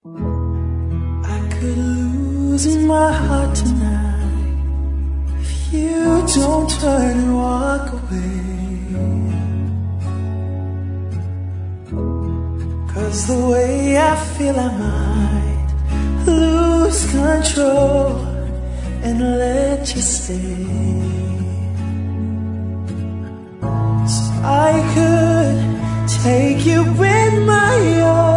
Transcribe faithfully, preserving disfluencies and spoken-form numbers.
I could lose my heart tonight if you don't turn and walk away. 'Cause the way I feel I might lose control and let you stay. So I could take you in my arms